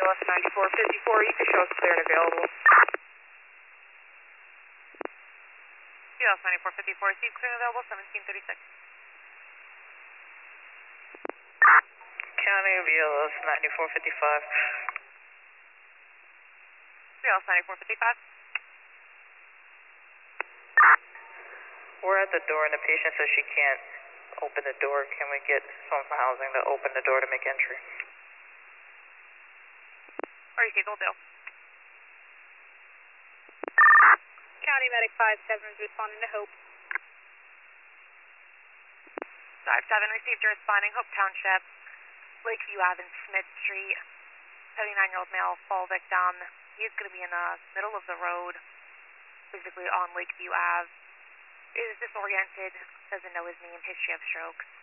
BLS 9454, you can show us clear and available. BLS 9454, receive clear and available, 1736. County BLS 9455. BLS 9455. We're at the door and the patient says she can't open the door. Can we get someone from housing to open the door to make entry? Receive, will do. County Medic 57 is responding to Hope. 57, received, you're responding, Hope Township, Lakeview Ave and Smith Street. 79-year-old male fall victim. He's going to be in the middle of the road, physically on Lakeview Ave. Is disoriented, doesn't know his name, history of strokes.